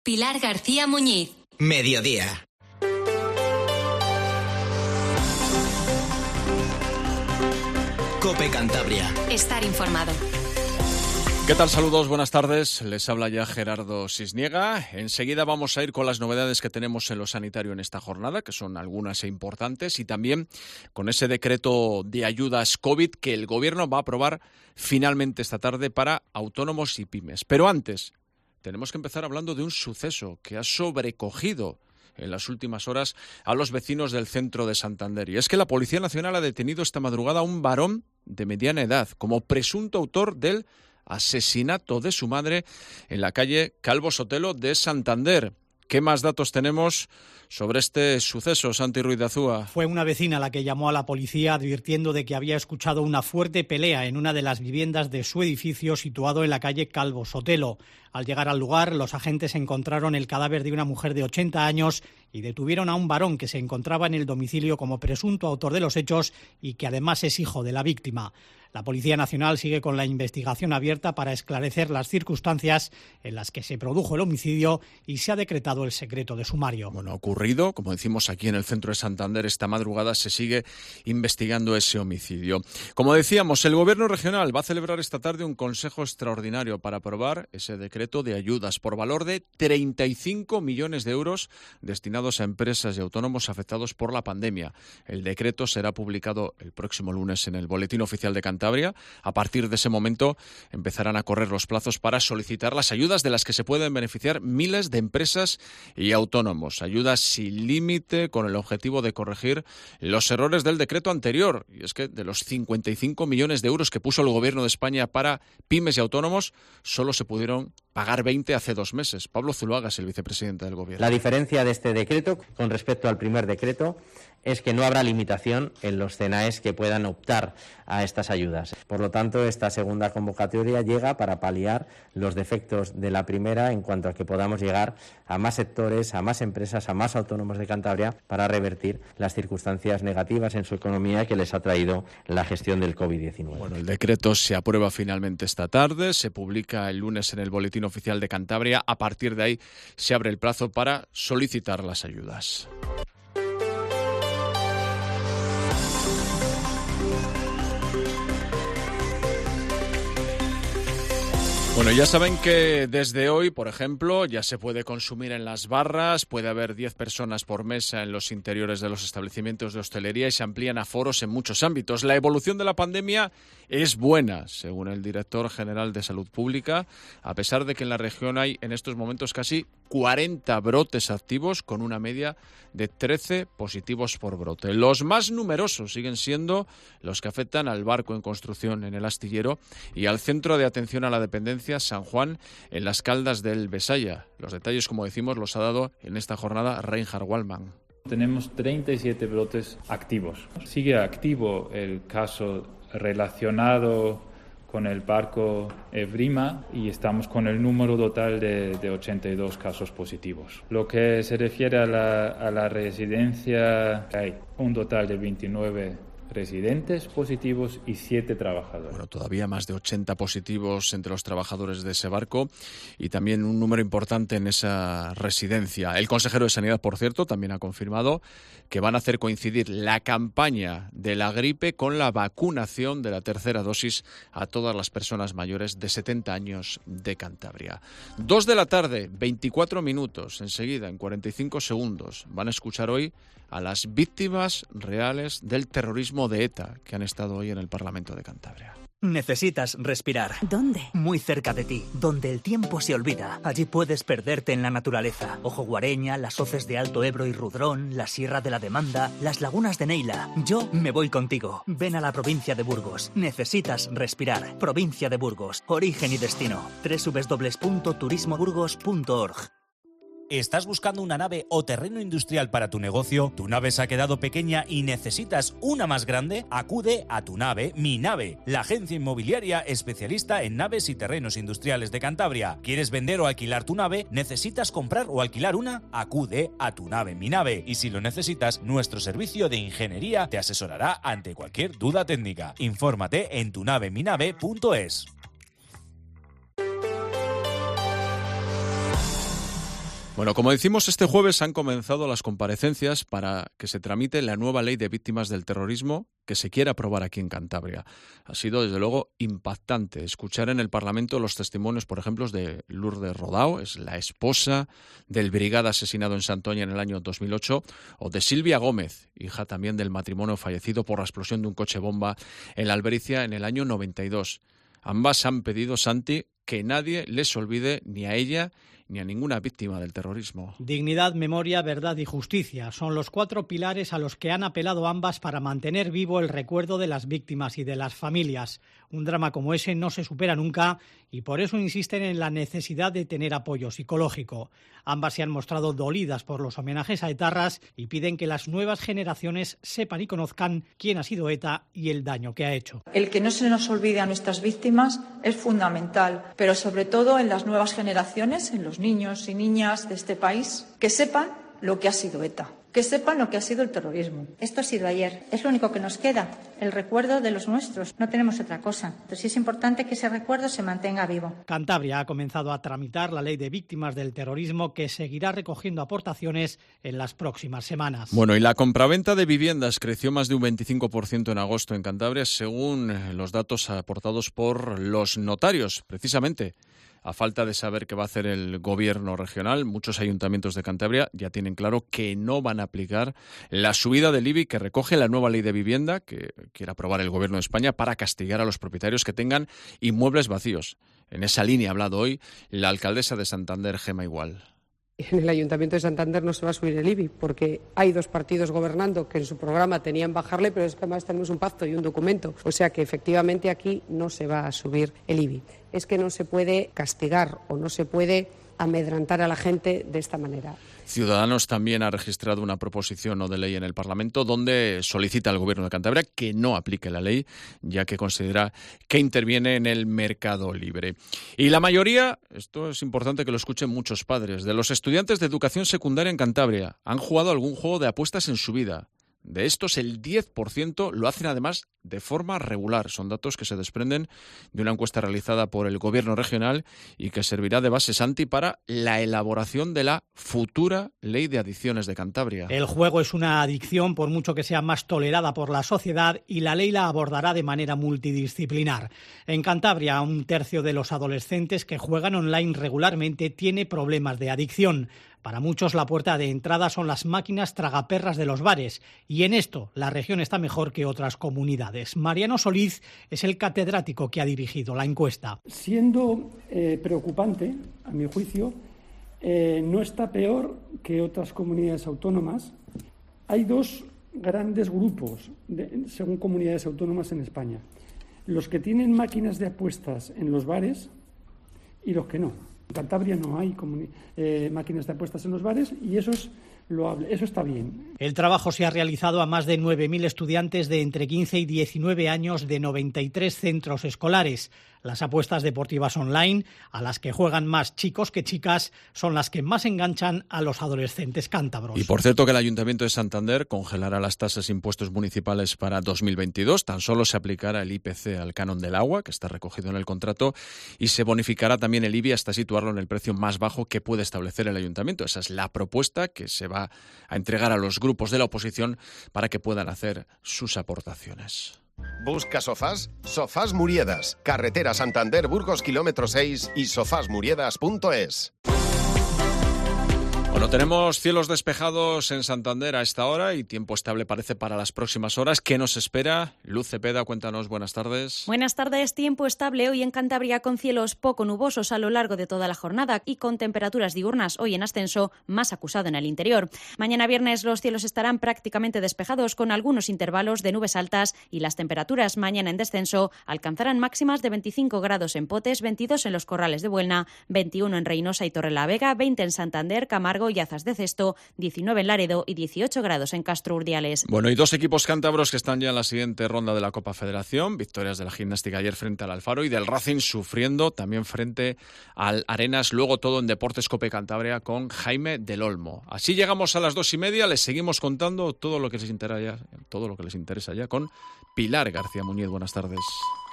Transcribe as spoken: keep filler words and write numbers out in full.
Pilar García Muñiz. Mediodía. COPE Cantabria. Estar informado. ¿Qué tal? Saludos, buenas tardes. Les habla ya Gerardo Sisniega. Enseguida vamos a ir con las novedades que tenemos en lo sanitario en esta jornada, que son algunas e importantes, y también con ese decreto de ayudas COVID que el Gobierno va a aprobar finalmente esta tarde para autónomos y pymes. Pero antes, tenemos que empezar hablando de un suceso que ha sobrecogido en las últimas horas a los vecinos del centro de Santander. Y es que la Policía Nacional ha detenido esta madrugada a un varón de mediana edad como presunto autor del asesinato de su madre en la calle Calvo Sotelo de Santander. ¿Qué más datos tenemos sobre este suceso, Santi Ruiz de Azúa? Fue una vecina la que llamó a la policía advirtiendo de que había escuchado una fuerte pelea en una de las viviendas de su edificio situado en la calle Calvo Sotelo. Al llegar al lugar, los agentes encontraron el cadáver de una mujer de ochenta años y detuvieron a un varón que se encontraba en el domicilio como presunto autor de los hechos y que además es hijo de la víctima. La Policía Nacional sigue con la investigación abierta para esclarecer las circunstancias en las que se produjo el homicidio y se ha decretado el secreto de sumario. Bueno, ha ocurrido, como decimos aquí en el centro de Santander, esta madrugada se sigue investigando ese homicidio. Como decíamos, el Gobierno regional va a celebrar esta tarde un consejo extraordinario para aprobar ese decreto de ayudas por valor de treinta y cinco millones de euros destinados a empresas y autónomos afectados por la pandemia. El decreto será publicado el próximo lunes en el Boletín Oficial de Cantabria. A partir de ese momento empezarán a correr los plazos para solicitar las ayudas de las que se pueden beneficiar miles de empresas y autónomos. Ayudas sin límite con el objetivo de corregir los errores del decreto anterior. Y es que de los cincuenta y cinco millones de euros que puso el Gobierno de España para pymes y autónomos, solo se pudieron pagar veinte hace dos meses. Pablo Zuluaga es el vicepresidente del Gobierno. La diferencia de este decreto con respecto al primer decreto es que no habrá limitación en los C N A Es que puedan optar a estas ayudas. Por lo tanto, esta segunda convocatoria llega para paliar los defectos de la primera en cuanto a que podamos llegar a más sectores, a más empresas, a más autónomos de Cantabria para revertir las circunstancias negativas en su economía que les ha traído la gestión del COVID diecinueve. Bueno, el decreto se aprueba finalmente esta tarde, se publica el lunes en el Boletín Oficial de Cantabria. A partir de ahí se abre el plazo para solicitar las ayudas. Bueno, ya saben que desde hoy, por ejemplo, ya se puede consumir en las barras, puede haber diez personas por mesa en los interiores de los establecimientos de hostelería y se amplían aforos en muchos ámbitos. La evolución de la pandemia es buena, según el director general de Salud Pública, a pesar de que en la región hay en estos momentos casi cuarenta brotes activos con una media de trece positivos por brote. Los más numerosos siguen siendo los que afectan al barco en construcción en el astillero y al centro de atención a la dependencia San Juan en las Caldas del Besaya. Los detalles, como decimos, los ha dado en esta jornada Reinhard Wallmann. Tenemos treinta y siete brotes activos. Sigue activo el caso relacionado con el barco Evrima y estamos con el número total de, de ochenta y dos casos positivos. Lo que se refiere a la, a la residencia, hay un total de veintinueve residentes positivos y siete trabajadores. Bueno, todavía más de ochenta positivos entre los trabajadores de ese barco y también un número importante en esa residencia. El consejero de Sanidad, por cierto, también ha confirmado que van a hacer coincidir la campaña de la gripe con la vacunación de la tercera dosis a todas las personas mayores de setenta años de Cantabria. Dos de la tarde, veinticuatro minutos. Enseguida, en cuarenta y cinco segundos, van a escuchar hoy a las víctimas reales del terrorismo de ETA que han estado hoy en el Parlamento de Cantabria. Necesitas respirar. ¿Dónde? Muy cerca de ti, donde el tiempo se olvida. Allí puedes perderte en la naturaleza. Ojo Guareña, las hoces de Alto Ebro y Rudrón, la Sierra de la Demanda, las lagunas de Neila. Yo me voy contigo. Ven a la provincia de Burgos. Necesitas respirar. Provincia de Burgos. Origen y destino. doble u doble u doble u punto turismo burgos punto org. ¿Estás buscando una nave o terreno industrial para tu negocio? ¿Tu nave se ha quedado pequeña y necesitas una más grande? Acude a Tu Nave, Mi Nave, la agencia inmobiliaria especialista en naves y terrenos industriales de Cantabria. ¿Quieres vender o alquilar tu nave? ¿Necesitas comprar o alquilar una? Acude a Tu Nave, Mi Nave. Y si lo necesitas, nuestro servicio de ingeniería te asesorará ante cualquier duda técnica. Infórmate en tu nave mi nave punto es. Bueno, como decimos, este jueves han comenzado las comparecencias para que se tramite la nueva ley de víctimas del terrorismo que se quiere aprobar aquí en Cantabria. Ha sido, desde luego, impactante escuchar en el Parlamento los testimonios, por ejemplo, de Lourdes Rodao, es la esposa del brigada asesinado en Santoña en el año dos mil ocho, o de Silvia Gómez, hija también del matrimonio fallecido por la explosión de un coche bomba en la Albericia en el año noventa y dos. Ambas han pedido, Santi, que nadie les olvide, ni a ella ni a ninguna víctima del terrorismo. Dignidad, memoria, verdad y justicia son los cuatro pilares a los que han apelado ambas para mantener vivo el recuerdo de las víctimas y de las familias. Un drama como ese no se supera nunca y por eso insisten en la necesidad de tener apoyo psicológico. Ambas se han mostrado dolidas por los homenajes a etarras y piden que las nuevas generaciones sepan y conozcan quién ha sido ETA y el daño que ha hecho. El que no se nos olvide a nuestras víctimas es fundamental, pero sobre todo en las nuevas generaciones, en los niños y niñas de este país, que sepan lo que ha sido ETA, que sepan lo que ha sido el terrorismo. Esto ha sido ayer, es lo único que nos queda, el recuerdo de los nuestros, no tenemos otra cosa. Entonces sí es importante que ese recuerdo se mantenga vivo. Cantabria ha comenzado a tramitar la ley de víctimas del terrorismo que seguirá recogiendo aportaciones en las próximas semanas. Bueno, y la compraventa de viviendas creció más de un veinticinco por ciento en agosto en Cantabria, según los datos aportados por los notarios, precisamente. A falta de saber qué va a hacer el gobierno regional, muchos ayuntamientos de Cantabria ya tienen claro que no van a aplicar la subida del I B I que recoge la nueva ley de vivienda que quiere aprobar el gobierno de España para castigar a los propietarios que tengan inmuebles vacíos. En esa línea ha hablado hoy la alcaldesa de Santander, Gema Igual. En el Ayuntamiento de Santander no se va a subir el I B I porque hay dos partidos gobernando que en su programa tenían bajarle, pero es que además tenemos un pacto y un documento. O sea que efectivamente aquí no se va a subir el I B I. Es que no se puede castigar o no se puede amedrantar a la gente de esta manera. Ciudadanos también ha registrado una proposición no de ley en el Parlamento donde solicita al Gobierno de Cantabria que no aplique la ley, ya que considera que interviene en el mercado libre. Y la mayoría, esto es importante que lo escuchen muchos padres, de los estudiantes de educación secundaria en Cantabria han jugado algún juego de apuestas en su vida. De estos, el diez por ciento lo hacen además de forma regular. Son datos que se desprenden de una encuesta realizada por el Gobierno regional y que servirá de base, Santi, para la elaboración de la futura Ley de Adicciones de Cantabria. El juego es una adicción, por mucho que sea más tolerada por la sociedad, y la ley la abordará de manera multidisciplinar. En Cantabria, un tercio de los adolescentes que juegan online regularmente tiene problemas de adicción. Para muchos la puerta de entrada son las máquinas tragaperras de los bares y en esto la región está mejor que otras comunidades. Mariano Solís es el catedrático que ha dirigido la encuesta. Siendo eh, preocupante, a mi juicio, eh, no está peor que otras comunidades autónomas. Hay dos grandes grupos, de, según comunidades autónomas en España. Los que tienen máquinas de apuestas en los bares y los que no. En Cantabria no hay eh, máquinas de apuestas en los bares y eso es loable, eso está bien. El trabajo se ha realizado a más de nueve mil estudiantes de entre quince y diecinueve años de noventa y tres centros escolares. Las apuestas deportivas online, a las que juegan más chicos que chicas, son las que más enganchan a los adolescentes cántabros. Y por cierto que el Ayuntamiento de Santander congelará las tasas e impuestos municipales para dos mil veintidós. Tan solo se aplicará el I P C al canon del agua, que está recogido en el contrato, y se bonificará también el I B I hasta situarlo en el precio más bajo que puede establecer el Ayuntamiento. Esa es la propuesta que se va a entregar a los grupos de la oposición para que puedan hacer sus aportaciones. ¿Busca sofás? Sofás Muriedas, carretera Santander Burgos kilómetro seis y sofás muriedas punto es. Bueno, tenemos cielos despejados en Santander a esta hora y tiempo estable parece para las próximas horas. ¿Qué nos espera? Luz Cepeda, cuéntanos, buenas tardes. Buenas tardes, tiempo estable hoy en Cantabria con cielos poco nubosos a lo largo de toda la jornada y con temperaturas diurnas hoy en ascenso, más acusado en el interior. Mañana viernes los cielos estarán prácticamente despejados con algunos intervalos de nubes altas y las temperaturas mañana en descenso alcanzarán máximas de veinticinco grados en Potes, veintidós en los Corrales de Buelna, veintiuno en Reynosa y Torrelavega, veinte en Santander, Camargo y Azas de Cesto, diecinueve en Laredo y dieciocho grados en Castro Urdiales. Bueno, y dos equipos cántabros que están ya en la siguiente ronda de la Copa Federación. Victorias de la Gimnástica ayer frente al Alfaro y del Racing sufriendo también frente al Arenas. Luego todo en Deportes Cope Cantabria con Jaime del Olmo. Así llegamos a las dos y media. Les seguimos contando todo lo que les interesa ya, todo lo que les interesa ya con Pilar García Muñiz. Buenas tardes.